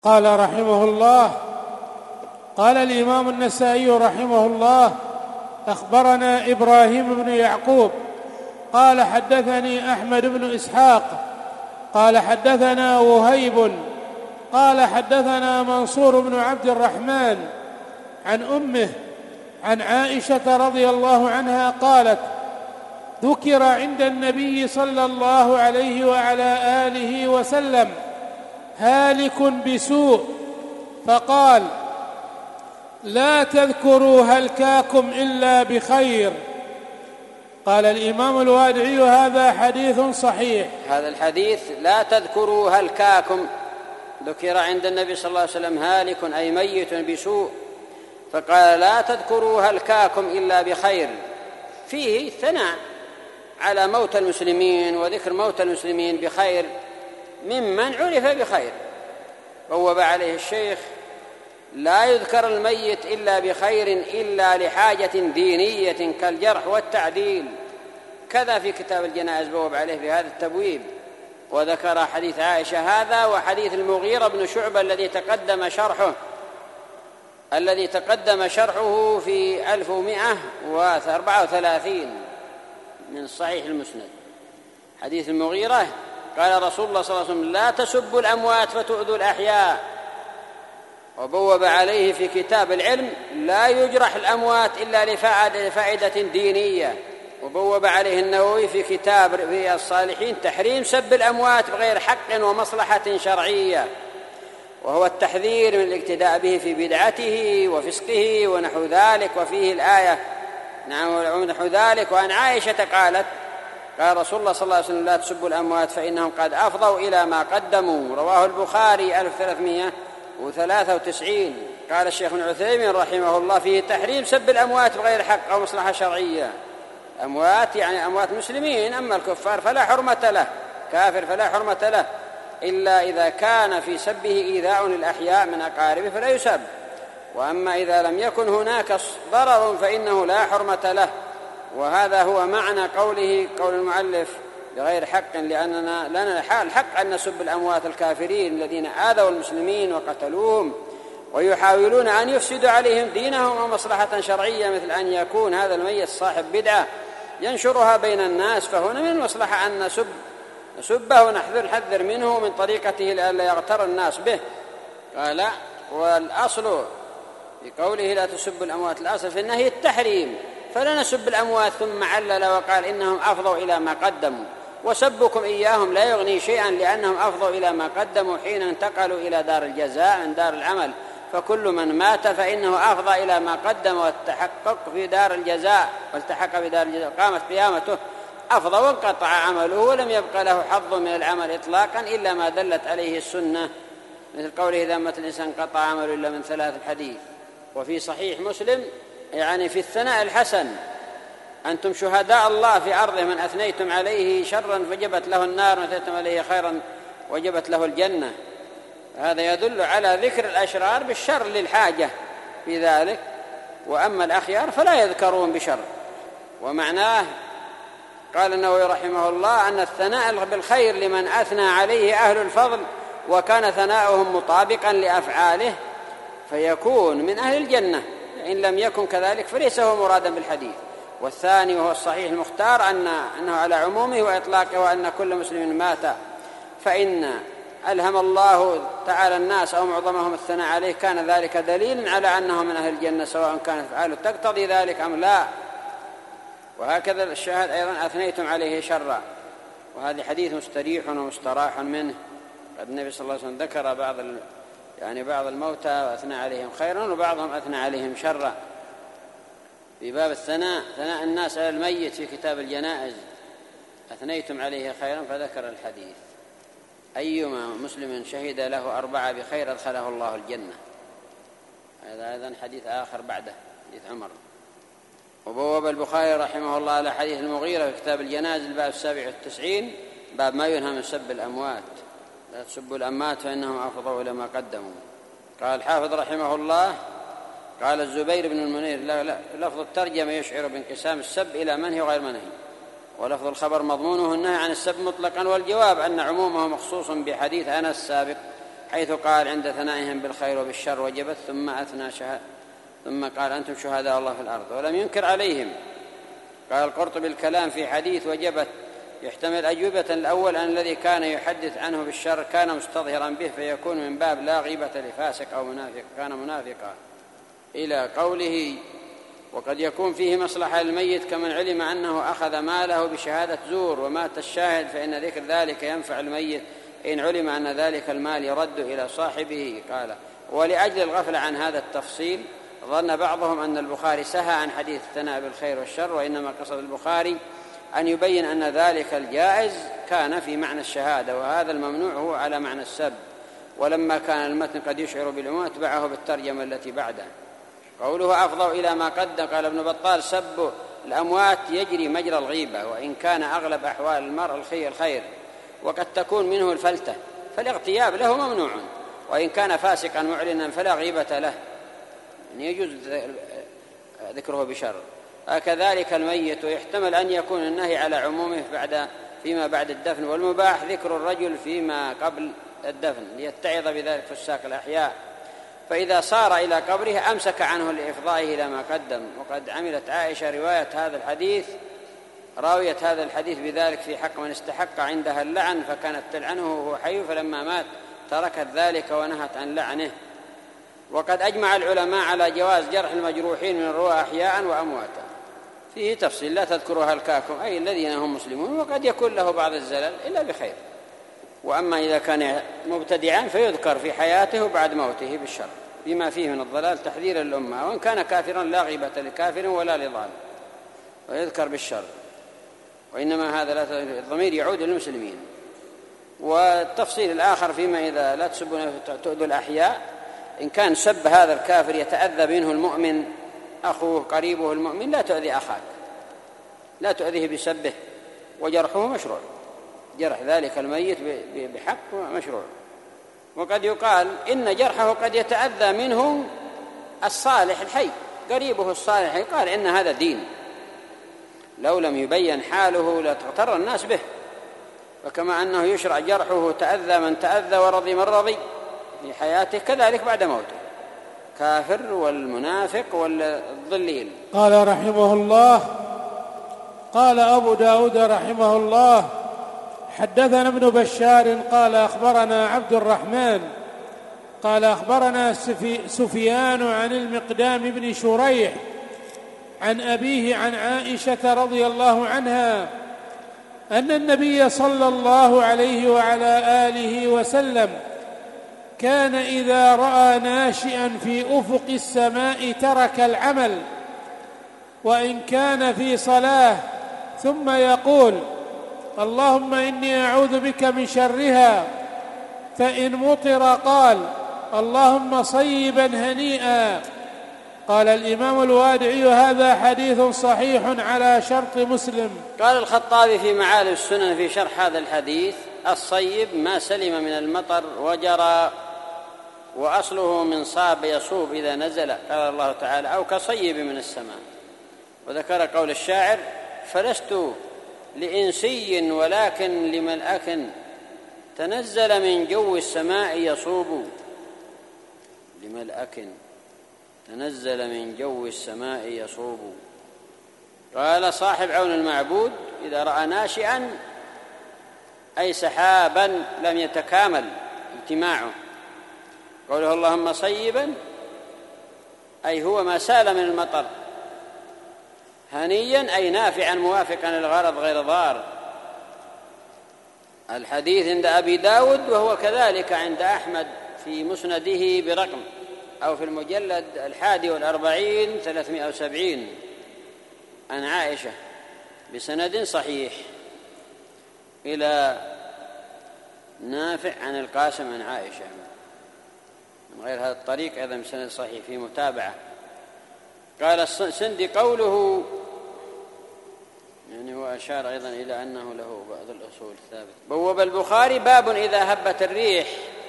قال رحمه الله: قال الإمام النسائي رحمه الله: أخبرنا إبراهيم بن يعقوب قال حدثني أحمد بن إسحاق قال حدثنا وهيب قال حدثنا منصور بن عبد الرحمن عن أمه عن عائشة رضي الله عنها قالت: ذكر عند النبي صلى الله عليه وعلى آله وسلم هالك بسوء فقال: لا تذكروا هلكاكم إلا بخير. قال الإمام الوادعي: هذا حديث صحيح. هذا الحديث لا تذكروا هلكاكم ذكر عند النبي صلى الله عليه وسلم هالك أي ميت بسوء، فقال: لا تذكروا هلكاكم إلا بخير، فيه ثناء على موت المسلمين وذكر موت المسلمين بخير ممن عرف بخير. بوب عليه الشيخ: لا يذكر الميت إلا بخير إلا لحاجة دينية كالجرح والتعديل. كذا في كتاب الجنائز بوب عليه بهذا التبويب، وذكر حديث عائشة هذا وحديث المغيرة بن شعبة الذي تقدم شرحه في 1134 من صحيح المسند. حديث المغيرة قال رسول الله صلى الله عليه وسلم: لا تسبوا الأموات فتؤذوا الأحياء. وبوب عليه في كتاب العلم: لا يجرح الأموات إلا لفائدة دينية. وبوب عليه النووي في كتاب رياض الصالحين: تحريم سب الأموات بغير حق ومصلحة شرعية، وهو التحذير من الاقتداء به في بدعته وفسقه ونحو ذلك. وفيه الآية ونحو ذلك. وعن عائشة قالت: قال رسول الله صلى الله عليه وسلم: لا تسبوا الأموات فإنهم قد أفضوا إلى ما قدموا. رواه البخاري 1393. قال الشيخ ابن عثيمين رحمه الله: فيه تحريم سب الأموات بغير حق أو مصلحة شرعية. أموات يعني أموات مسلمين، أما الكفار فلا حرمة له، كافر فلا حرمة له، إلا إذا كان في سبه إيذاء للأحياء من أقاربه فلا يسب. وأما إذا لم يكن هناك ضرر فإنه لا حرمة له. وهذا هو معنى قول المؤلف بغير حق، لأننا لنا الحق أن نسب الأموات الكافرين الذين آذوا المسلمين وقتلوهم ويحاولون أن يفسدوا عليهم دينهم ومصلحة شرعية، مثل أن يكون هذا الميت صاحب بدعة ينشرها بين الناس، فهنا من المصلحة أن نسبه ونحذر منه من طريقته لئلا يغتر الناس به. قال: والأصل في قوله لا تسب الأموات الأصل في النهي التحريم، فلا نسب الأموات. ثم علل وقال: إنهم أفضوا إلى ما قدموا، وسبكم إياهم لا يغني شيئا لأنهم أفضوا إلى ما قدموا حين انتقلوا إلى دار الجزاء من دار العمل، فكل من مات فإنه أفضى إلى ما قدم والتحقق في دار الجزاء والتحق بدار الجزاء قامت قيامته أفضى وانقطع عمله ولم يبقى له حظ من العمل إطلاقا إلا ما دلت عليه السنة، مثل قوله: إذا مات الإنسان قطع عمله إلا من 3 الحديث. وفي صحيح مسلم يعني في الثناء الحسن: أنتم شهداء الله في أرضه، من أثنيتم عليه شرا فجبت له النار، ومن أثنيتم عليه خيرا وجبت له الجنة. هذا يدل على ذكر الأشرار بالشر للحاجة في ذلك، وأما الأخيار فلا يذكرون بشر. ومعناه قال النووي رحمه الله أن الثناء بالخير لمن أثنى عليه أهل الفضل وكان ثناؤهم مطابقا لأفعاله فيكون من أهل الجنة، إن لم يكن كذلك فليس هو مرادا بالحديث. والثاني وهو الصحيح المختار أنه على عمومه وإطلاقه، وأن كل مسلم مات فإن ألهم الله تعالى الناس أو معظمهم الثناء عليه كان ذلك دليلا على أنه من أهل الجنة، سواء كانت أفعاله تقتضي ذلك أم لا. وهكذا الشاهد أيضا: أثنيتم عليه شرا. وهذا حديث مستريح ومستراح منه. قد النبي صلى الله عليه وسلم ذكر بعض الموتى وأثنى عليهم خيرا وبعضهم أثنى عليهم شرا. في باب ثناء الناس على الميت في كتاب الجنائز: أثنيتم عليه خيرا، فذكر الحديث: أيما مسلم شهد له 4 بخير أدخله الله الجنة. هذا أيضا حديث آخر بعده، حديث عمر. وبوب البخاري رحمه الله على حديث المغيرة في كتاب الجنائز الباب 97 باب ما ينهى من سب الأموات: لا تسبوا الأموات فإنهم أفضوا إلى ما قدموا. قال الحافظ رحمه الله: قال الزبير بن المنير: لفظ الترجمة يشعر بانقسام السب إلى منهي وغير منهي، ولفظ الخبر مضمونه النهي عن السب مطلقا، والجواب أن عمومه مخصوص بحديث أنس السابق حيث قال عند ثنائهم بالخير وبالشر وجبت ثم قال أنتم شهداء الله في الأرض ولم ينكر عليهم. قال القرطبي الكلام في حديث وجبت يحتمل أجوبة. الأول أن الذي كان يحدث عنه بالشر كان مستظهرا به فيكون من باب لا غيبة لفاسق أو منافق كان منافقا، إلى قوله وقد يكون فيه مصلحة للميت كمن علم أنه أخذ ماله بشهادة زور ومات الشاهد فإن ذكر ذلك ينفع الميت إن علم أن ذلك المال يرد إلى صاحبه. قال ولأجل الغفلة عن هذا التفصيل ظن بعضهم أن البخاري سهى عن حديث الثناء بالخير والشر، وإنما قصد البخاري أن يبين أن ذلك الجائز كان في معنى الشهادة وهذا الممنوع هو على معنى السب، ولما كان المتن قد يشعر بالعموم اتبعه بالترجمة التي بعده. قوله أفضوا إلى ما قدم. قال ابن بطال سب الأموات يجري مجرى الغيبة، وإن كان أغلب أحوال المرء الخير وقد تكون منه الفلتة فالاغتياب له ممنوع، وإن كان فاسقا معلنا فلا غيبة له، يعني يجوز ذكره بشر. كذلك الميت ويحتمل أن يكون النهي على عمومه فيما بعد الدفن، والمباح ذكر الرجل فيما قبل الدفن ليتعظ بذلك فساق الأحياء، فإذا صار إلى قبره أمسك عنه لإفضائه إلى ما قدم. وقد عملت عائشة راوية هذا الحديث بذلك في حق من استحق عندها اللعن فكانت تلعنه وهو حي، فلما مات تركت ذلك ونهت عن لعنه. وقد أجمع العلماء على جواز جرح المجروحين من الرواة أحياء وأمواتا، فيه تفصيل لا تذكرها الكاكم أي الذين هم مسلمون، وقد يكون له بعض الزلل إلا بخير. وأما إذا كان مبتدعا فيذكر في حياته وبعد موته بالشر بما فيه من الضلال تحذيرا للأمة، وإن كان كافرا لا غيبة لكافر ولا لضال ويذكر بالشر، وإنما هذا الضمير يعود للمسلمين. والتفصيل الآخر فيما إذا لا تسبون تؤذوا الأحياء، إن كان سب هذا الكافر يتأذى منه المؤمن أخوه قريبه المؤمن لا تؤذي أخاك، لا تؤذيه بسبه، وجرحه مشروع، جرح ذلك الميت بحق مشروع. وقد يقال إن جرحه قد يتأذى منه الصالح الحي قريبه الصالح، يقال إن هذا دين، لو لم يبين حاله لتغتر الناس به. وكما أنه يشرع جرحه تأذى من تأذى ورضي من رضي في حياته كذلك بعد موته، كافر والمنافق والضليل. قال رحمه الله قال أبو داود رحمه الله حدثنا ابن بشار قال أخبرنا عبد الرحمن قال أخبرنا سفيان عن المقدام بن شريح عن أبيه عن عائشة رضي الله عنها أن النبي صلى الله عليه وعلى آله وسلم كان إذا رأى ناشئا في أفق السماء ترك العمل وإن كان في صلاة ثم يقول اللهم إني أعوذ بك من شرها، فإن مطر قال اللهم صيبا هنيئا. قال الإمام الوادعي هذا حديث صحيح على شرط مسلم. قال الخطابي في معالم السنن في شرح هذا الحديث الصيب ما سلم من المطر وجرى، وأصله من صاب يصوب إذا نزل، قال الله تعالى أو كصيب من السماء. وذكر قول الشاعر فلست لإنسي ولكن لملأك تنزل من جو السماء يصوب، لملأك تنزل من جو السماء يصوب. قال صاحب عون المعبود إذا رأى ناشئا أي سحابا لم يتكامل اجتماعه، قوله اللهم صيبا أي هو ما سال من المطر، هنيا أي نافعا موافقا للغرض غير ضار. الحديث عند أبي داود وهو كذلك عند أحمد في مسنده برقم أو في المجلد 41 370 عن عائشة بسند صحيح إلى نافع عن القاسم عن عائشة من غير هذا الطريق أيضا بسند صحيح في متابعة. قال السندي قوله يعني هو أشار أيضا إلى أنه له بعض الأصول الثابتة. بوب البخاري باب إذا هبت الريح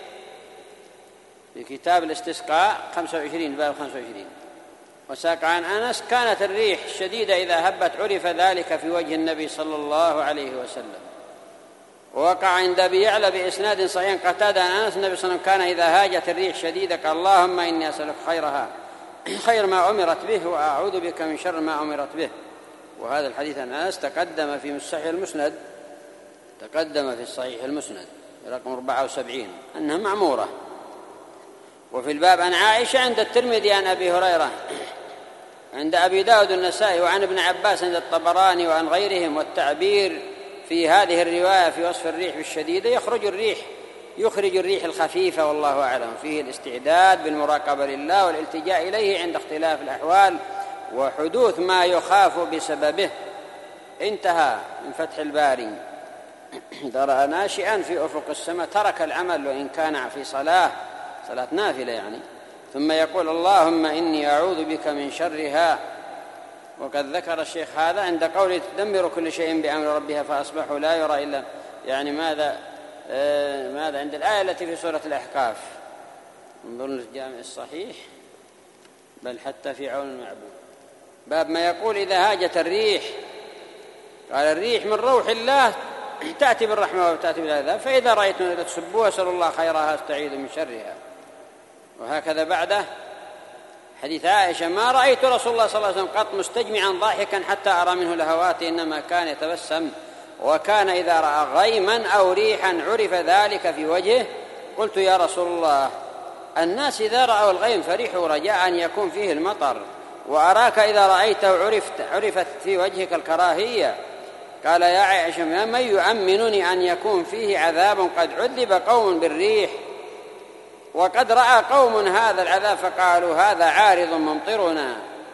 في كتاب الاستسقاء 25 باب 25. وساق عن أنس كانت الريح شديدة إذا هبت عرف ذلك في وجه النبي صلى الله عليه وسلم. ووقع عند أبي يعلى بإسناد صحيح قتادة عن أنس النبي صلى الله عليه وسلم كان إذا هاجت الريح شديدة قال اللهم إني أسألك خيرها خير ما أمرت به وأعوذ بك من شر ما أمرت به. وهذا الحديث عن أنس تقدم في صحيح المسند، تقدم في الصحيح المسند رقم 74 أنها معمورة. وفي الباب عن عائشة عند الترمذي عن أبي هريرة عند أبي داود النسائي وعن ابن عباس عند الطبراني وعن غيرهم. والتعبير في هذه الرواية في وصف الريح بالشديدة يخرج الريح الخفيفة والله أعلم، فيه الاستعداد بالمراقبة لله والالتجاء إليه عند اختلاف الأحوال وحدوث ما يخاف بسببه. انتهى من فتح الباري. درأ ناشئا في أفق السماء ترك العمل وإن كان في صلاة نافلة يعني، ثم يقول اللهم إني أعوذ بك من شرها. وقد ذكر الشيخ هذا عند قوله تدمر كل شيء بأمر ربها فأصبحوا لا يرى إلا، يعني ماذا عند الآية التي في سورة الأحقاف، انظر الجامع الصحيح بل حتى في عون المعبود باب ما يقول إذا هاجت الريح، قال الريح من روح الله تأتي بالرحمة وتأتي بالعذاب، فإذا رأيتم تسبوها أسأل الله خيرها استعيذ من شرها. وهكذا بعده حديث عائشة ما رأيت رسول الله صلى الله عليه وسلم قط مستجمعا ضاحكا حتى أرى منه لهوات، إنما كان يتبسم، وكان إذا رأى غيما أو ريحا عرف ذلك في وجهه. قلت يا رسول الله الناس إذا رأوا الغيم فرحوا رجاء أن يكون فيه المطر، وأراك إذا رأيته عرفت في وجهك الكراهية. قال يا عائشة من يؤمنني أن يكون فيه عذاب قد عذب قوم بالريح وقد رأى قوم هذا العذاب فقالوا هذا عارض ممطرنا،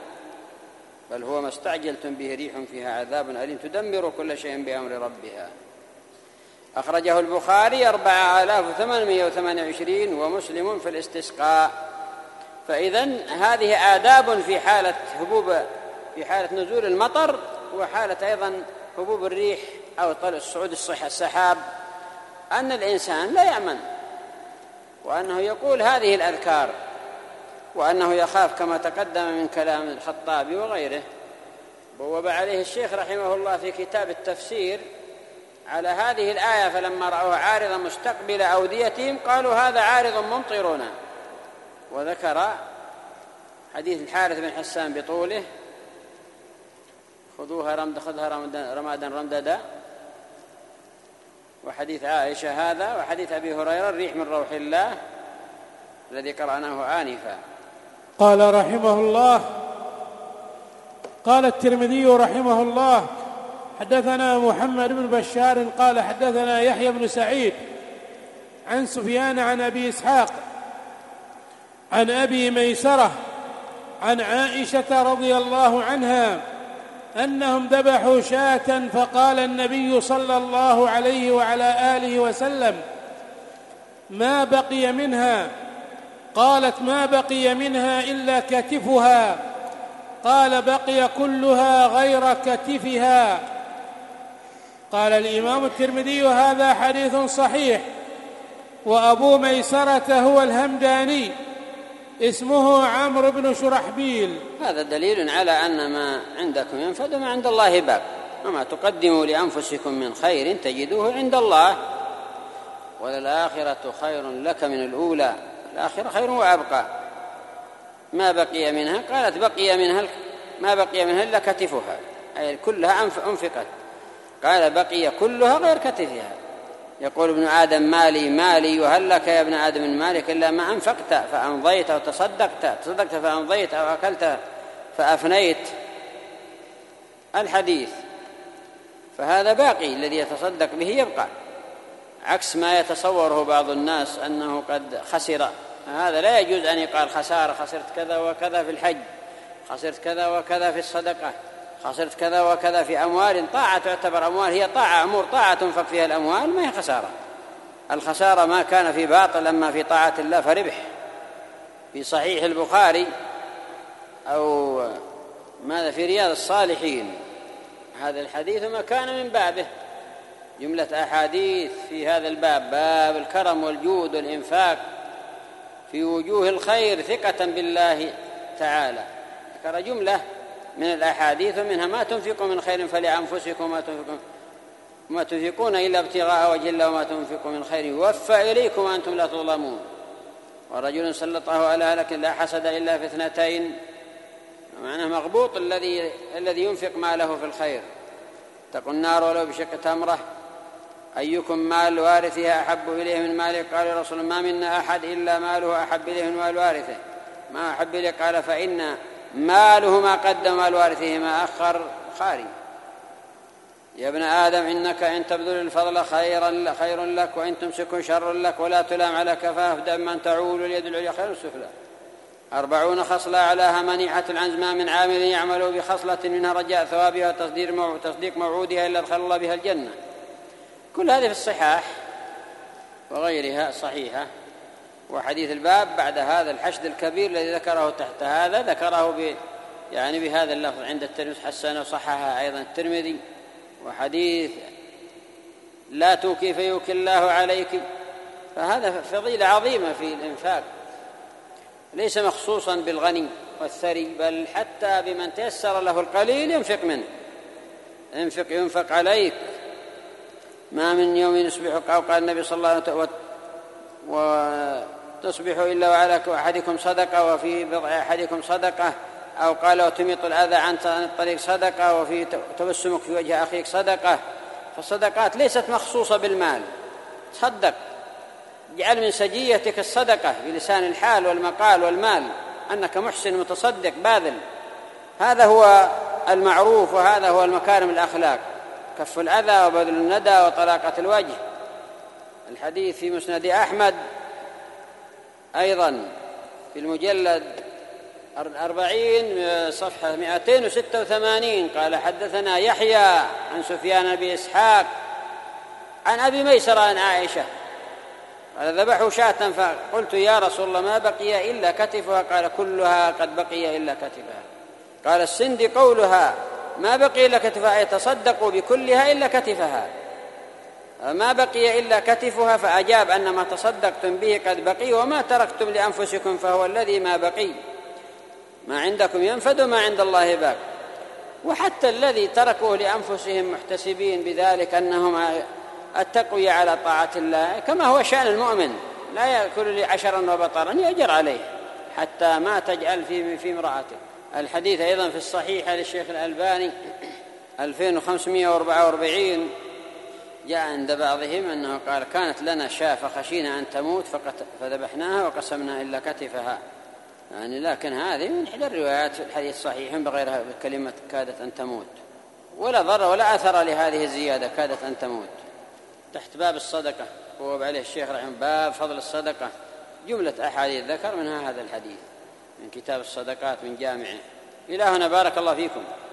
بل هو ما استعجلتم به ريح فيها عذاب أليم تدمر كل شيء بأمر ربها. أخرجه البخاري 4828 ومسلم في الاستسقاء. فإذن هذه آداب في حالة نزول المطر وحالة أيضا هبوب الريح أو صعود السحاب، أن الإنسان لا يأمن، وأنه يقول هذه الأذكار، وأنه يخاف كما تقدم من كلام الخطابي وغيره. بوب عليه الشيخ رحمه الله في كتاب التفسير على هذه الآية فلما رأوها عارضا مستقبل أوديتهم قالوا هذا عارض ممطرنا. وذكر حديث الحارث بن حسان بطوله خذها رمادا رمددا، وحديث عائشة هذا، وحديث أبي هريرة الريح من روح الله الذي قرأناه آنفا. قال رحمه الله قال الترمذي رحمه الله حدثنا محمد بن بشار قال حدثنا يحيى بن سعيد عن سفيان عن أبي إسحاق عن أبي ميسرة عن عائشة رضي الله عنها أنهم ذبحوا شاة فقال النبي صلى الله عليه وعلى آله وسلم ما بقي منها؟ قالت ما بقي منها إلا كتفها، قال بقي كلها غير كتفها. قال الإمام الترمذي هذا حديث صحيح. وأبو ميسرة هو الهمداني اسمه عمرو بن شرحبيل. هذا دليل على أن ما عندكم ينفد وما عند الله باق، وما تقدموا لأنفسكم من خير تجدوه عند الله، وللآخرة خير لك من الأولى، الآخرة خير وأبقى. ما بقي منها، قالت بقي منها ما بقي منها إلا كتفها، أي كلها أنفقت. قال بقي كلها غير كتفها. يقول ابن آدم مالي مالي، وهل لك يا ابن آدم من مالك إلا ما أنفقت فأمضيت أو تصدقت فأمضيت أو أكلت فأفنيت، الحديث. فهذا باقي، الذي يتصدق به يبقى، عكس ما يتصوره بعض الناس أنه قد خسر. هذا لا يجوز أن يقال خسارة، خسرت كذا وكذا في الحج، خسرت كذا وكذا في الصدقة، خسرت كذا وكذا في أموال. طاعة تعتبر أموال، هي طاعة، أمور طاعة تنفق فيها الأموال، ما هي خسارة. الخسارة ما كان في باطل، أما في طاعة الله فربح. في صحيح البخاري أو ماذا في رياض الصالحين هذا الحديث ما كان من بابه، جملة أحاديث في هذا الباب، باب الكرم والجود والإنفاق في وجوه الخير ثقة بالله تعالى. ذكر جملة من الأحاديث ومنها ما تنفقوا من خير فلأنفسكم ما تنفقون ما تنفقون إلا ابتغاء وجه الله وما تنفقوا من خير يوفى إليكم وأنتم لا تظلمون. ورجل سلطه على هلك لا حسد إلا في اثنتين، معناه مغبوط الذي ينفق ماله في الخير. اتقوا النار ولو بشق تمرة. أيكم مال وارثها أحب إليه من ماله؟ قال يا رسول الله ما منا أحد إلا ماله أحب إليه من مال وارثه. ما أحب إليه؟ قال فإن ماله ما قدم مال وارثه ما أخر خاري. يا ابن آدم إنك إن تبذل الفضل خير لك وإن تمسك شر لك ولا تلام على كفاف دما تعول اليد العليا خير السفلى. 40 خصلة أعلاها منيعة العنز ما من عامل يعمل بخصلة منها رجاء ثوابها وتصديق موعودها إلا أدخل الله بها الجنة. كل هذه في الصحاح وغيرها صحيحة. وحديث الباب بعد هذا الحشد الكبير الذي ذكره تحت هذا ذكره بهذا اللفظ عند الترمذي حسنه وصححه أيضا الترمذي. وحديث لا توكي فيوكي الله عليك، فهذا فضيلة عظيمة في الإنفاق، ليس مخصوصا بالغني والثري، بل حتى بمن تيسر له القليل ينفق منه. انفق ينفق عليك. ما من يوم يصبح أو قال النبي صلى الله عليه وسلم وتصبح إلا وعلى أحدكم صدقة وفي بضع أحدكم صدقة، أو قال وتميط الأذى عن الطريق صدقة، وفي تبسمك في وجه أخيك صدقة. فالصدقات ليست مخصوصة بالمال. تصدق، اجعل من سجيتك الصدقة بلسان الحال والمقال والمال أنك محسن متصدق باذل. هذا هو المعروف وهذا هو المكارم الأخلاق، كف الأذى وبذل الندى وطلاقة الوجه. الحديث في مسند أحمد أيضا في المجلد 40 صفحة 286 قال حدثنا يحيى عن سفيان بن إسحاق عن أبي ميسرة عن عائشة قال ذبحوا شاة فقلت يا رسول الله ما بقي إلا كتفها؟ قال كلها قد بقي إلا كتفها. قال السند قولها ما بقي إلا كتفها أي تصدقوا بكلها إلا كتفها، ما بقي إلا كتفها، فأجاب أن ما تصدقتم به قد بقي وما تركتم لأنفسكم فهو الذي ما بقي، ما عندكم ينفد وما عند الله باق. وحتى الذي تركوه لأنفسهم محتسبين بذلك أنهم التقوية على طاعة الله، كما هو شأن المؤمن لا يأكل لي عشرا وبطرا يأجر عليه حتى ما تجعل في امرأته. الحديث أيضا في الصحيحة للشيخ الألباني 2544 جاء عند بعضهم أنه قال كانت لنا شاة فخشينا أن تموت فذبحناها وقسمنا إلا كتفها، يعني لكن هذه من إحدى الروايات في الحديث صحيح بغيرها بكلمة كادت أن تموت، ولا ضر ولا أثر لهذه الزيادة كادت أن تموت. تحت باب الصدقة هو عليه الشيخ رحمه باب فضل الصدقة، جملة أحاديث ذكر منها هذا الحديث من كتاب الصدقات من جامعه. إلى هنا بارك الله فيكم.